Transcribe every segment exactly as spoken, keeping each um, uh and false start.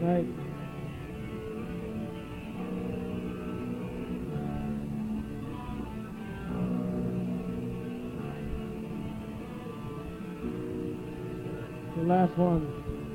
Right. The last one.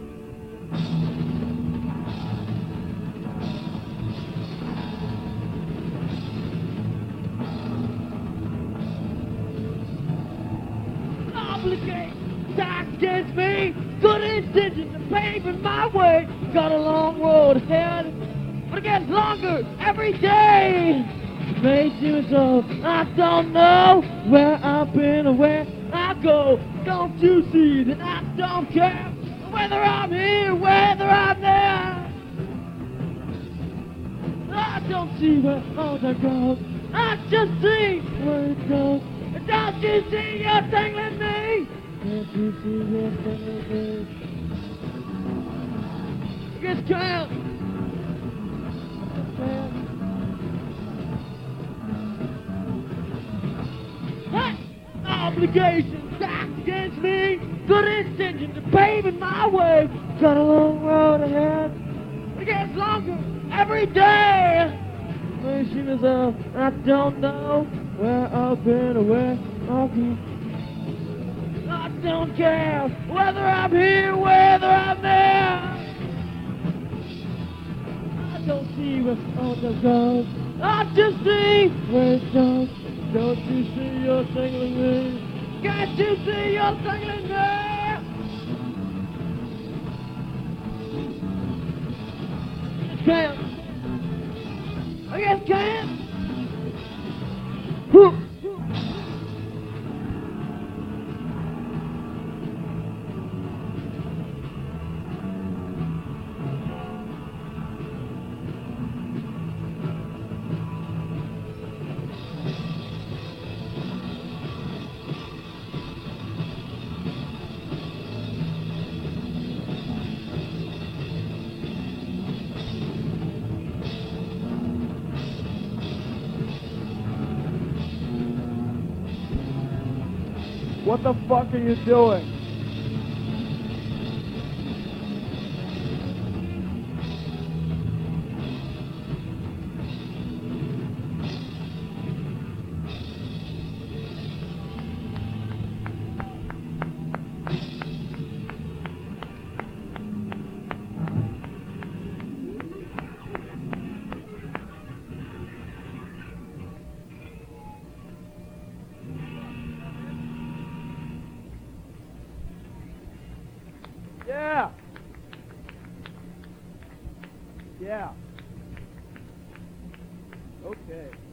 Obligate, back against me. Good intentions are paving my way. Got a long road ahead, but it gets longer every day. Makes you so I don't know where I've been or where I go. Don't you see that I don't care whether I'm here, whether I'm there? I don't see where all that goes. I just see where it goes. Don't you see you're tangling me? Can't you see you're tangling me? Just count. Just count. Hey! Obligations back against me. Good intentions are paving my way. Got a long road ahead. It gets longer every day. Wishing as though I don't know where I've been or where I've been. I don't care whether I'm here, whether I'm there. I don't see where all that goes. I just see where it goes. Don't you see you're singling me? Can't you see you're singling me? Can't. I guess can't. Whew. What the fuck are you doing? Yeah. Yeah. Okay.